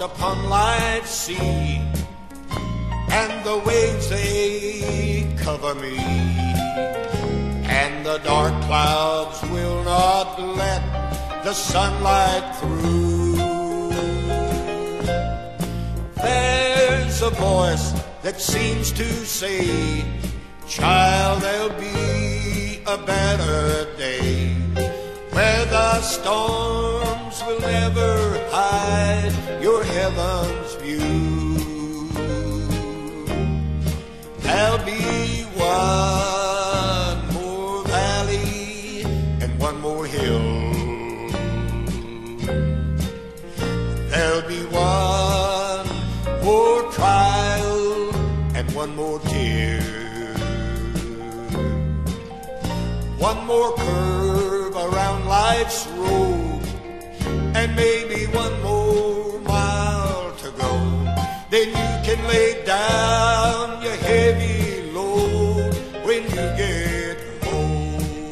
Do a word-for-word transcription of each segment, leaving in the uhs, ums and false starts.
upon life's sea, and the waves they cover me, and the dark clouds will not let the sunlight through. There's a voice that seems to say, child, there'll be a better day, where the storms will never hide your heaven's view. There'll be one more valley and one more hill. There'll be one more trial and one more tear. One more curve around life's road, and maybe one more mile to go. Then you can lay down your heavy load when you get home.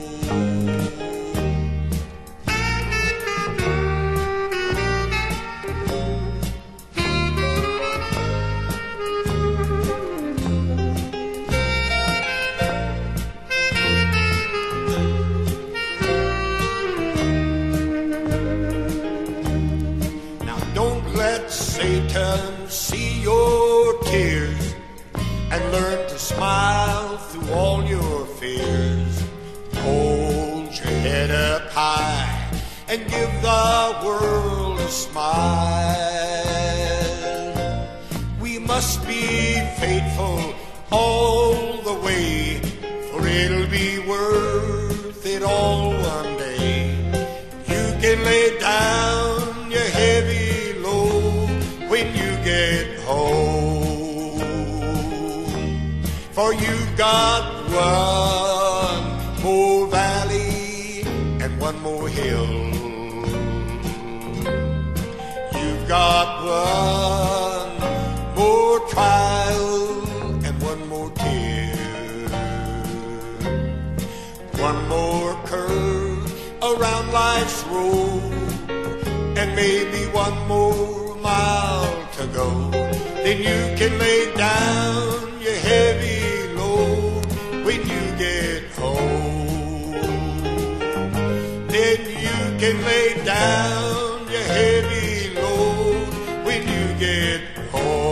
Let Satan see your tears and learn to smile through all your fears. Hold your head up high and give the world a smile. We must be faithful all the way, for it'll be worth it all one day. You can lay down your heavy when you get home, for you've got one more valley and one more hill. You've got one more trial and one more tear. One more curve around life's road, and maybe one more mile to go. Then you can lay down your heavy load when you get home. Then you can lay down your heavy load when you get home.